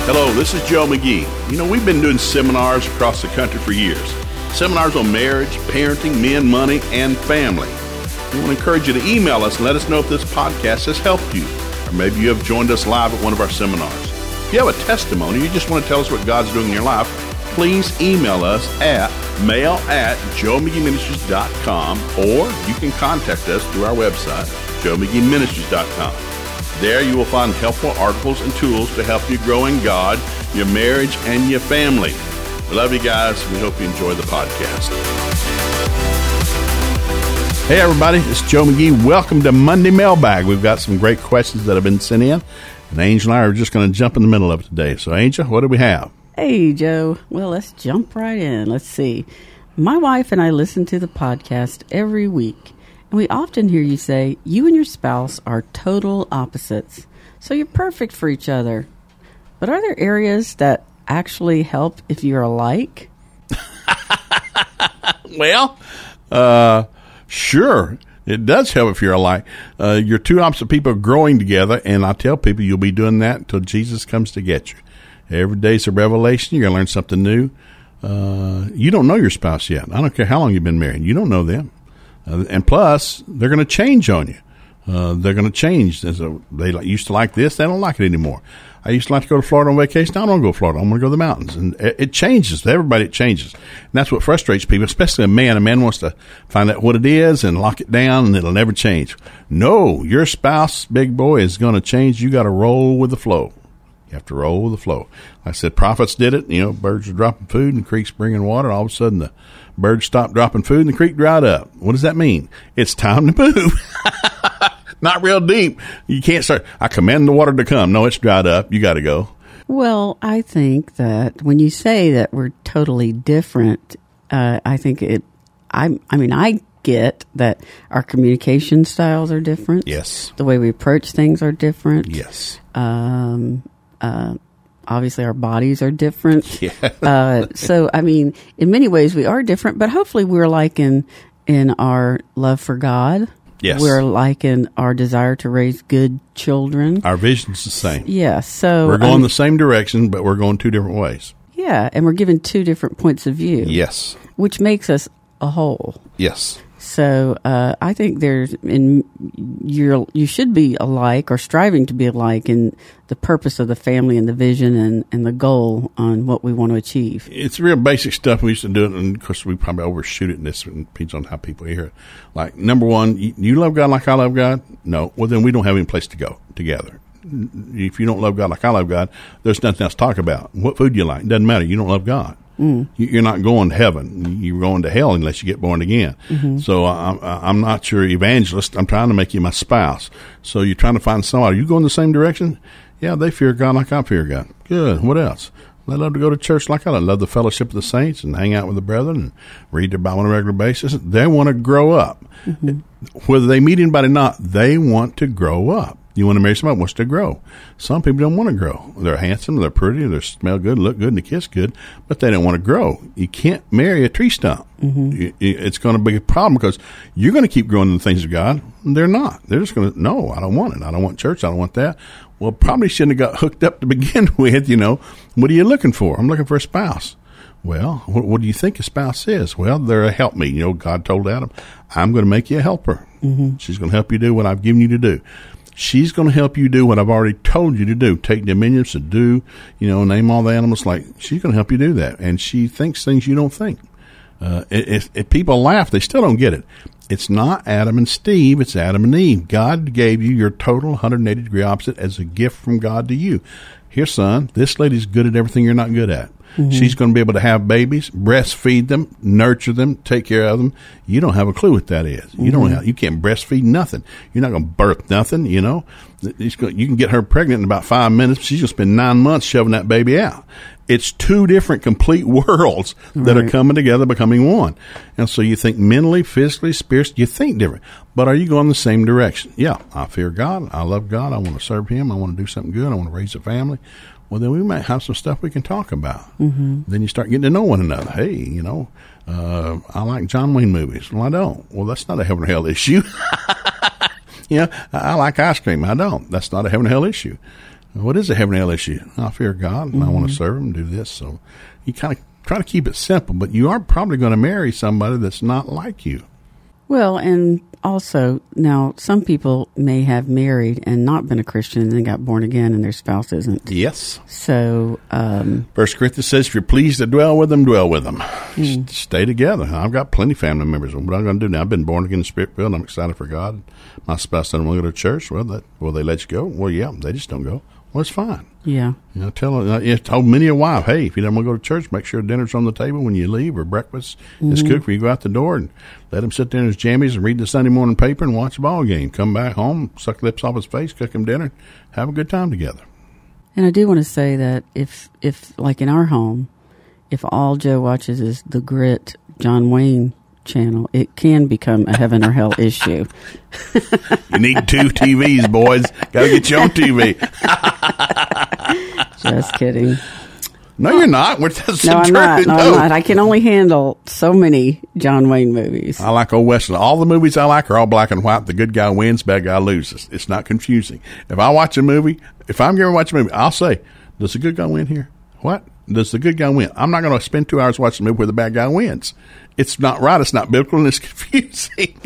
Hello, this is Joe McGee. You know, we've been doing seminars across the country for years. Seminars on marriage, parenting, men, money, and family. We want to encourage you to email us and let us know if this podcast has helped you. Or maybe you have joined us live at one of our seminars. If you have a testimony, you just want to tell us what God's doing in your life, please email us at mail@joemcgeeministries.com, or you can contact us through our website, joemcgeeministries.com. There you will find helpful articles and tools to help you grow in God, your marriage, and your family. We love you guys. We hope you enjoy the podcast. Hey everybody, it's Joe McGee. Welcome to Monday Mailbag. We've got some great questions that have been sent in, and Angel and I are just going to jump in the middle of it today. So Angel, what do we have? Hey Joe. Well, let's jump right in. Let's see. My wife and I listen to the podcast every week. And we often hear you say, you and your spouse are total opposites, so you're perfect for each other. But are there areas that actually help if you're alike? Well, sure. It does help if you're alike. You're two opposite people growing together, and I tell people you'll be doing that until Jesus comes to get you. Every day's a revelation. You're going to learn something new. You don't know your spouse yet. I don't care how long you've been married. You don't know them. And plus, they're going to change on you. They're going to change. They used to like this. They don't like it anymore. I used to like to go to Florida on vacation. I don't go to Florida. I'm going to go to the mountains. And it changes. To everybody, it changes. And that's what frustrates people, especially a man. A man wants to find out what it is and lock it down, and it'll never change. No, your spouse, big boy, is going to change. You got to roll with the flow. You have to roll with the flow. Like I said, prophets did it. You know, birds were dropping food and creeks bringing water. All of a sudden, the birds stopped dropping food and the creek dried up. What does that mean? It's time to move. Not real deep. You can't start, I command the water to come. No, it's dried up. You got to go. Well, I think that when you say that we're totally different, I think I get that our communication styles are different. Yes. The way we approach things are different. Yes. Obviously, our bodies are different. Yeah. So, I mean, in many ways, we are different, but hopefully we're alike in our love for God. Yes. We're alike in our desire to raise good children. Our vision's the same. Yeah. So we're going the same direction, but we're going two different ways. Yeah. And we're given two different points of view. Yes. Which makes us a whole. Yes. So I think you should be alike or striving to be alike in the purpose of the family and the vision and the goal on what we want to achieve. It's real basic stuff. We used to do it, and of course we probably overshoot it, and this depends on how people hear it. Like, number one, you love God like I love God? No. Well, then we don't have any place to go together. If you don't love God like I love God, there's nothing else to talk about. What food do you like? It doesn't matter. You don't love God. You're not going to heaven. You're going to hell unless you get born again. Mm-hmm. So I'm not your evangelist. I'm trying to make you my spouse. So you're trying to find somebody. Are you going the same direction? Yeah, they fear God like I fear God. Good. What else? They love to go to church like I love the fellowship of the saints and hang out with the brethren and read their Bible on a regular basis. They want to grow up. Mm-hmm. Whether they meet anybody or not, they want to grow up. You want to marry somebody who wants to grow. Some people don't want to grow. They're handsome, they're pretty, they smell good, look good, and they kiss good, but they don't want to grow. You can't marry a tree stump. Mm-hmm. It's going to be a problem because you're going to keep growing in the things of God. They're not. They're just going to, no, I don't want it. I don't want church. I don't want that. Well, probably shouldn't have got hooked up to begin with, What are you looking for? I'm looking for a spouse. Well, what do you think a spouse is? Well, they're a helpmate. God told Adam, I'm going to make you a helper. Mm-hmm. She's going to help you do what I've given you to do. She's going to help you do what I've already told you to do. Take dominion, subdue, name all the animals. She's going to help you do that. And she thinks things you don't think. If people laugh, they still don't get it. It's not Adam and Steve. It's Adam and Eve. God gave you your total 180-degree opposite as a gift from God to you. Here, son, this lady's good at everything you're not good at. Mm-hmm. She's going to be able to have babies, breastfeed them, nurture them, take care of them. You don't have a clue what that is. Mm-hmm. You can't breastfeed nothing. You're not going to birth nothing, You can get her pregnant in about 5 minutes. She's going to spend 9 months shoving that baby out. It's two different complete worlds that are coming together, becoming one. And so you think mentally, physically, spiritually, you think different. But are you going the same direction? Yeah, I fear God. I love God. I want to serve Him. I want to do something good. I want to raise a family. Well, then we might have some stuff we can talk about. Mm-hmm. Then you start getting to know one another. Hey, I like John Wayne movies. Well, I don't. Well, that's not a heaven or hell issue. I like ice cream. I don't. That's not a heaven or hell issue. What is a heavenly hell issue? I fear God, and I want to serve Him and do this. So you kind of try to keep it simple, but you are probably going to marry somebody that's not like you. Well, and also, now, some people may have married and not been a Christian and then got born again and their spouse isn't. Yes. So, 1 Corinthians says, if you're pleased to dwell with them, dwell with them. Stay together. I've got plenty of family members. What am I going to do now? I've been born again, Spirit-filled. I'm excited for God. My spouse doesn't want to go to church. Well, will they let you go? Well, yeah, they just don't go. Well, it's fine. Yeah. You know, told many a wife, hey, if you don't want to go to church, make sure dinner's on the table when you leave, or breakfast is cooked when you go out the door, and let him sit there in his jammies and read the Sunday morning paper and watch a ball game. Come back home, suck lips off his face, cook him dinner, have a good time together. And I do want to say that if like in our home, if all Joe watches is the Grit John Wayne channel, it can become a heaven or hell issue. You need 2 TVs, boys. Got to get your own TV. Just kidding. No, you're not. That's no, I'm not. No, I'm not. I can only handle so many John Wayne movies. I like old Western. All the movies I like are all black and white. The good guy wins, bad guy loses. It's not confusing. If I watch a movie, if I'm going to watch a movie, I'll say, does the good guy win here? What? Does the good guy win? I'm not going to spend 2 hours watching a movie where the bad guy wins. It's not right. It's not biblical, and it's confusing.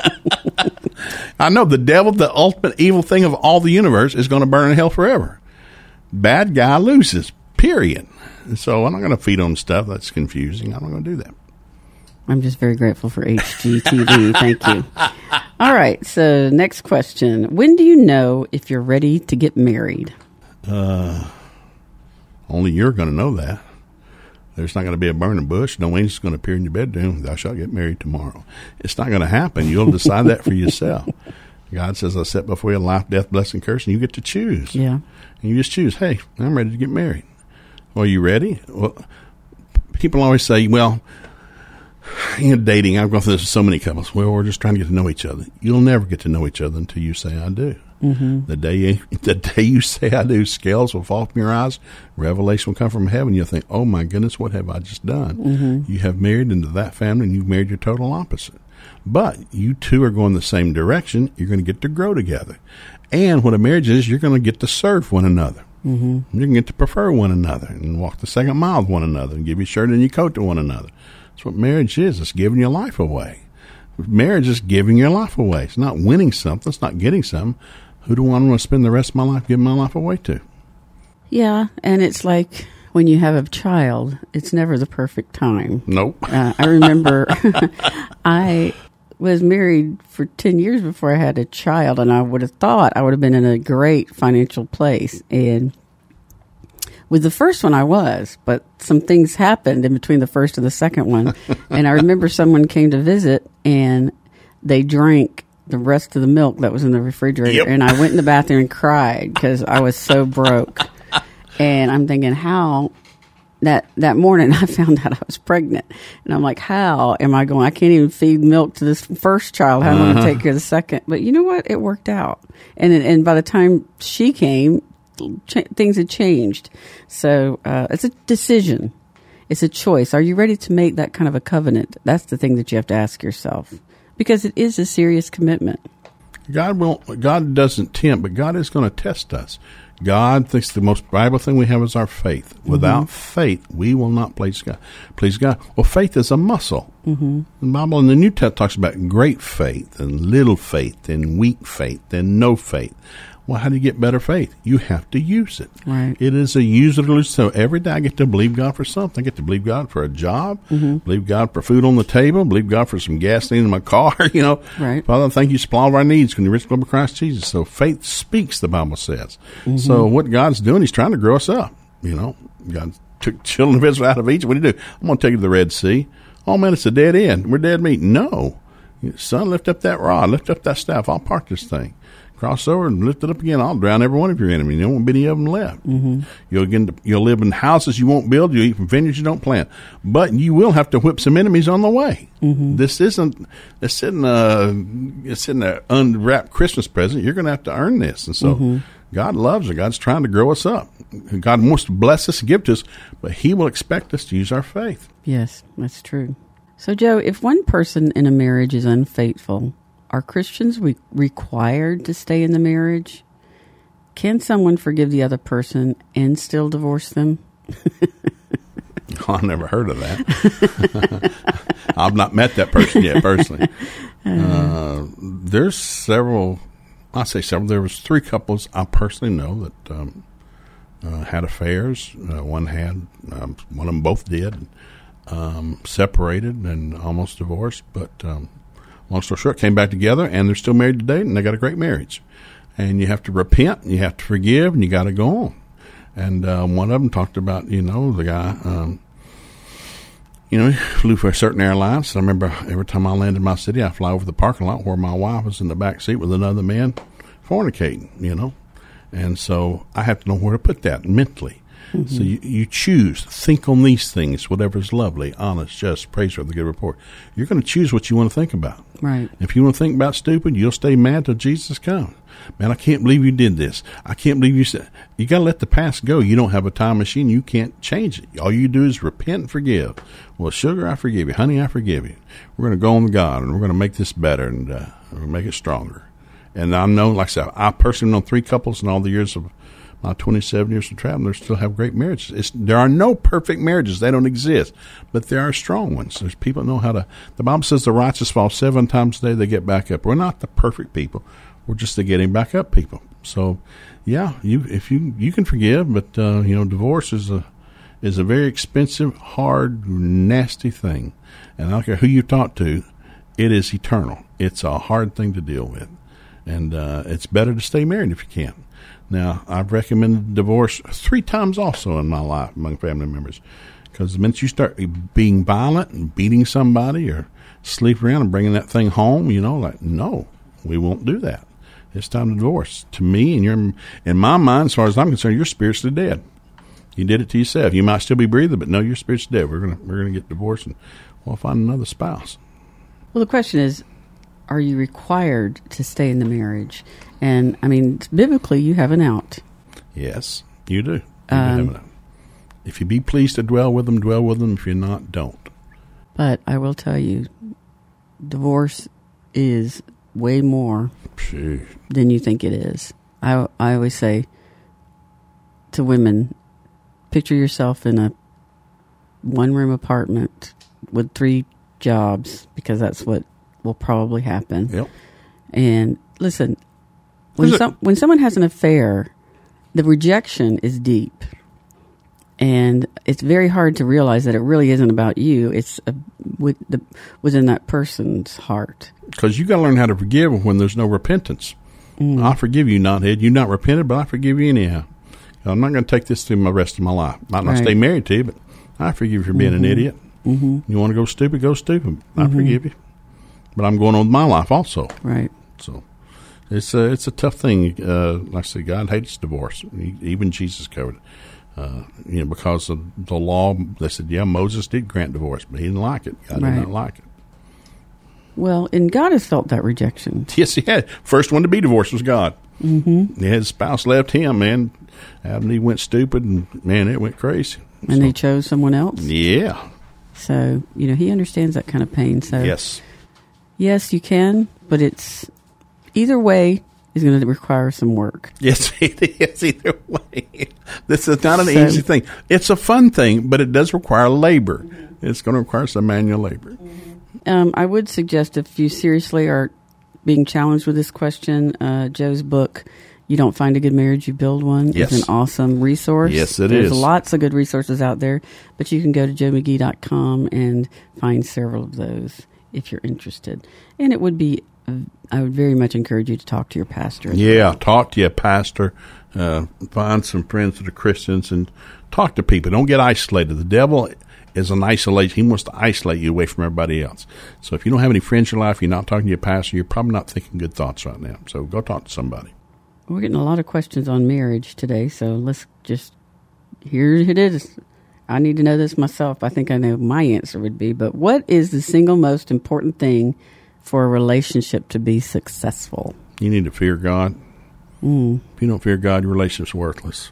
I know the devil, the ultimate evil thing of all the universe, is going to burn in hell forever. Bad guy loses, period. So I'm not going to feed on stuff that's confusing. I'm not going to do that. I'm just very grateful for HGTV. Thank you. All right. So next question. When do you know if you're ready to get married? Only you're going to know that. There's not going to be a burning bush. No angel's going to appear in your bedroom. Thou shalt get married tomorrow. It's not going to happen. You'll decide that for yourself. God says, I set before you life, death, blessing, curse, and you get to choose. Yeah. And you just choose, hey, I'm ready to get married. Are you ready? Well, people always say, well, dating, I've gone through this with so many couples. Well, we're just trying to get to know each other. You'll never get to know each other until you say, I do. Mm-hmm. The day you say I do, scales will fall from your eyes, revelation will come from heaven. You'll think, oh my goodness, what have I just done? Mm-hmm. You have married into that family, and you've married your total opposite. But you two are going the same direction. You're going to get to grow together. And what a marriage is, you're going to get to serve one another. Mm-hmm. You can get to prefer one another and walk the second mile with one another and give your shirt and your coat to one another. That's what marriage is. It's giving your life away. Marriage is giving your life away. It's not winning something. It's not getting something. Who do I want to spend the rest of my life giving my life away to? Yeah, and it's like when you have a child, it's never the perfect time. Nope. I remember I was married for 10 years before I had a child, and I would have thought I would have been in a great financial place. And with the first one, I was, but some things happened in between the first and the second one. And I remember someone came to visit, and they drank the rest of the milk that was in the refrigerator. Yep. And I went in the bathroom and cried because I was so broke. And I'm thinking, how that morning I found out I was pregnant. And I'm like, how am I going? I can't even feed milk to this first child. How am I going to take care of the second? But you know what? It worked out. And by the time she came, things had changed. So it's a decision. It's a choice. Are you ready to make that kind of a covenant? That's the thing that you have to ask yourself. Because it is a serious commitment. God doesn't tempt, but God is going to test us. God thinks the most valuable thing we have is our faith. Without faith, we will not please God. Well, faith is a muscle. Mm-hmm. The Bible in the New Testament talks about great faith and little faith and weak faith and no faith. Well, how do you get better faith? You have to use it. Right. It is a use it or lose. So every day I get to believe God for something. I get to believe God for a job, believe God for food on the table, believe God for some gasoline in my car, Right. Father, thank you supply all of our needs in the rich blood of Christ Jesus. So faith speaks, the Bible says. Mm-hmm. So what God's doing, He's trying to grow us up. God took children of Israel out of Egypt. What did He do? I'm going to take you to the Red Sea. Oh, man, it's a dead end. We're dead meat. No. Son, lift up that rod. Lift up that staff. I'll park this thing. Cross over and lift it up again. I'll drown every one of your enemies. There won't be any of them left. Mm-hmm. You'll live in houses you won't build. You'll eat from vineyards you don't plant. But you will have to whip some enemies on the way. Mm-hmm. This isn't an unwrapped Christmas present. You're going to have to earn this. And so God loves us. God's trying to grow us up. God wants to bless us and give to us, but He will expect us to use our faith. Yes, that's true. So, Joe, if one person in a marriage is unfaithful, are Christians required to stay in the marriage? Can someone forgive the other person and still divorce them? Oh, I never heard of that. I've not met that person yet, personally. There's several. I say several. There was 3 couples I personally know that had affairs. One had, one of them both did, separated and almost divorced. But long story short, came back together, and they're still married today, and they got a great marriage. And you have to repent, and you have to forgive, and you got to go on. And one of them talked about, the guy, he flew for a certain airline. So I remember every time I landed in my city, I fly over the parking lot where my wife was in the back seat with another man fornicating, And so I have to know where to put that mentally. Mm-hmm. So you choose, think on these things, whatever is lovely, honest, just, praiseworthy, good report. You're going to choose what you want to think about. Right. If you want to think about stupid, you'll stay mad till Jesus comes. Man, I can't believe you did this. I can't believe you said. You got to let the past go. You don't have a time machine. You can't change it. All you do is repent and forgive. Well, sugar, I forgive you. Honey, I forgive you. We're going to go on to God, and we're going to make this better, and we're going to make it stronger. And I know, like I said, I personally know 3 couples in all the years of my 27 years of traveling. They still have great marriages. There are no perfect marriages. They don't exist. But there are strong ones. There's people know how to. The Bible says the righteous fall 7 times a day. They get back up. We're not the perfect people. We're just the getting back up people. So, yeah, you can forgive, but divorce is a very expensive, hard, nasty thing. And I don't care who you talk to, it is eternal. It's a hard thing to deal with, and it's better to stay married if you can. Now, I've recommended divorce 3 times also in my life among family members, because the minute you start being violent and beating somebody or sleeping around and bringing that thing home, no, we won't do that. It's time to divorce. To me, and in my mind, as far as I'm concerned, you're spiritually dead. You did it to yourself. You might still be breathing, but no, you're spiritually dead. We're gonna get divorced, and we'll find another spouse. Well, the question is, are you required to stay in the marriage? And, biblically, you have an out. Yes, you do. You have an out. If you be pleased to dwell with them, dwell with them. If you're not, don't. But I will tell you, divorce is way more than you think it is. I always say to women, picture yourself in a 1-room apartment with 3 jobs, because that's what will probably happen. Yep. And listen, when someone has an affair, the rejection is deep. And it's very hard to realize that it really isn't about you. It's within that person's heart. Because you got to learn how to forgive when there's no repentance. I forgive you, knothead. You not repented, but I forgive you anyhow. I'm not going to take this through the rest of my life. Might not stay married to you, but I forgive you for being an idiot. Mm-hmm. You want to go stupid, go stupid. I forgive you. But I'm going on with my life also. Right. So it's a tough thing. Like I said, God hates divorce. Even Jesus covered it. Because of the law, they said, Moses did grant divorce, but he didn't like it. God did not like it. Well, and God has felt that rejection. Yes, he had. First one to be divorced was God. Mm-hmm. His spouse left him, man. Adam and Eve went stupid, and, man, it went crazy. And they chose someone else? Yeah. So, he understands that kind of pain. So yes, you can, but it's either way is going to require some work. Yes, it is either way. This is not an easy thing. It's a fun thing, but it does require labor. Mm-hmm. It's going to require some manual labor. Mm-hmm. I would suggest, if you seriously are being challenged with this question, Joe's book, You Don't Find a Good Marriage, You Build One, is an awesome resource. Yes, it is. There's lots of good resources out there, but you can go to joemcgee.com and find several of those if you're interested. And it would be, I would very much encourage you to talk to your pastor. Talk to your pastor. Find some friends that are Christians and talk to people. Don't get isolated. The devil is an isolation. He wants to isolate you away from everybody else. So if you don't have any friends in your life, you're not talking to your pastor, you're probably not thinking good thoughts right now. So go talk to somebody. We're getting a lot of questions on marriage today, so let's just, here it is. I need to know this myself. I think I know my answer would be, but what is the single most important thing for a relationship to be successful? You need to fear God. If you don't fear God, your relationship's worthless.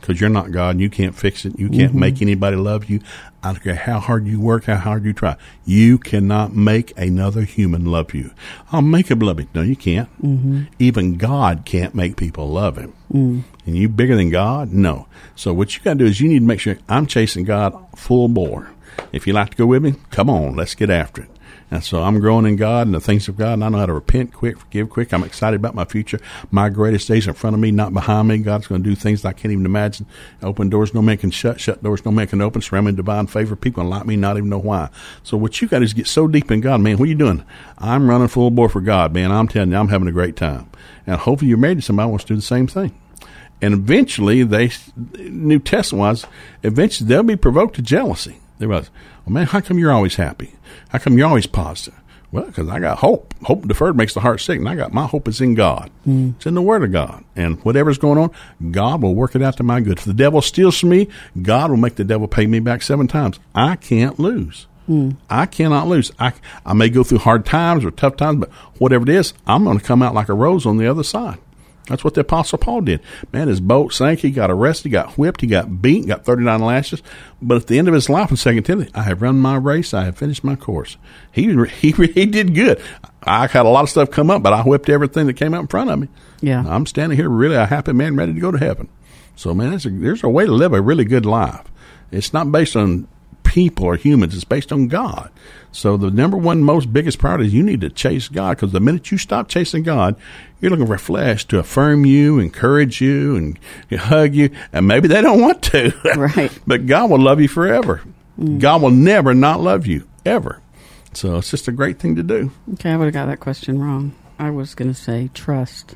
because you're not God and you can't fix it. You can't make anybody love you. I don't care how hard you work, how hard you try. You cannot make another human love you. I'll make him love me. No, you can't. Even God can't make people love him. And you bigger than God? No. So what you got to do is you need to make sure I'm chasing God full bore. If you like to go with me, come on, let's get after it. And so I'm growing in God and the things of God, and I know how to repent quick, forgive quick. I'm excited about my future. My greatest days in front of me, not behind me. God's going to do things I can't even imagine. Open doors no man can shut, shut doors no man can open. Surround me with divine favor. People like me, not even know why. So what you got is get so deep in God, man. What are you doing? I'm running full bore for God, man. I'm telling you, I'm having a great time. And hopefully you're married to somebody who wants to do the same thing. And eventually, New Testament-wise, eventually they'll be provoked to jealousy. They realize, well, man, how come you're always happy? How come you're always positive? Well, because I got hope. Hope deferred makes the heart sick, and my hope is in God. It's in the Word of God. And whatever's going on, God will work it out to my good. If the devil steals from me, God will make the devil pay me back 7 times. I can't lose. I cannot lose. I may go through hard times or tough times, but whatever it is, I'm going to come out like a rose on the other side. That's what the Apostle Paul did. Man, his boat sank. He got arrested. He got whipped. He got beaten. Got 39 lashes. But at the end of his life in 2 Timothy, I have run my race. I have finished my course. He did good. I had a lot of stuff come up, but I whipped everything that came up in front of me. Yeah. I'm standing here really a happy man ready to go to heaven. So, man, there's a way to live a really good life. It's not based on people or humans. It's based on God. So the number one most biggest priority is you need to chase God, because the minute you stop chasing God, you're looking for flesh to affirm you, encourage you, and hug you, and maybe they don't want to. Right. But God will love you forever. God will never not love you, ever. So it's just a great thing to do. Okay, I would have got that question wrong. I was going to say trust.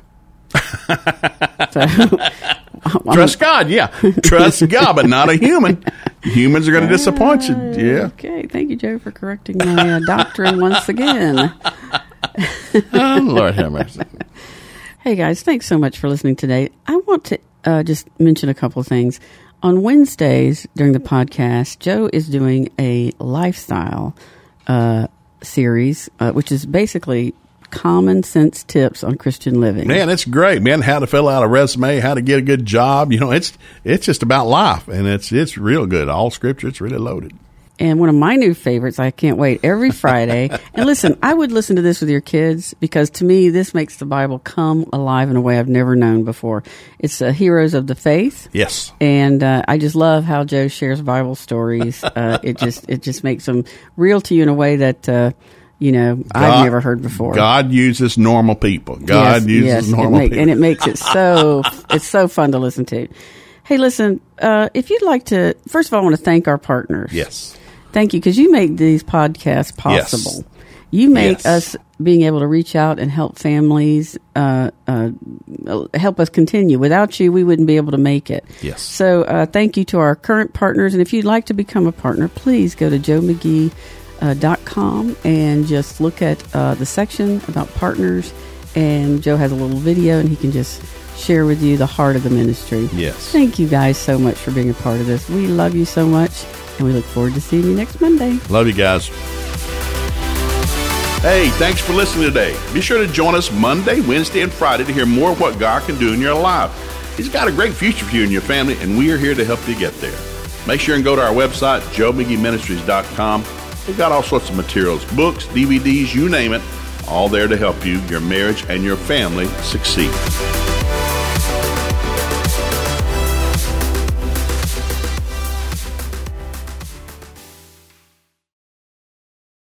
Trust God, yeah. Trust God, but not a human. Humans are going to disappoint you. Yeah. Okay, thank you, Joe, for correcting my doctrine once again. Oh, Lord have mercy. Hey, guys, thanks so much for listening today. I want to just mention a couple of things. On Wednesdays during the podcast, Joe is doing a lifestyle series, which is basically common sense tips on Christian living. Man, it's great, man. How to fill out a resume, how to get a good job. It's just about life, and it's real good. All scripture, it's really loaded. And one of my new favorites, I can't wait, every Friday. And listen, I would listen to this with your kids, because to me, this makes the Bible come alive in a way I've never known before. It's Heroes of the Faith. Yes. And I just love how Joe shares Bible stories. It just makes them real to you in a way that I've never heard before. God uses normal people. God uses normal people. And it makes it so fun to listen to. Hey, listen, if you'd like to, first of all, I want to thank our partners. Yes. Thank you, because you make these podcasts possible. Yes. You make us being able to reach out and help families, help us continue. Without you, we wouldn't be able to make it. Yes. So thank you to our current partners. And if you'd like to become a partner, please go to joemcgee.com and just look at the section about partners. And Joe has a little video, and he can just share with you the heart of the ministry. Yes. Thank you guys so much for being a part of this. We love you so much, and we look forward to seeing you next Monday. Love you guys. Hey, thanks for listening today. Be sure to join us Monday, Wednesday, and Friday to hear more of what God can do in your life. He's got a great future for you and your family, and we are here to help you get there. Make sure and go to our website, joemcgeeministries.com. We've got all sorts of materials, books, DVDs, you name it, all there to help you, your marriage, and your family succeed.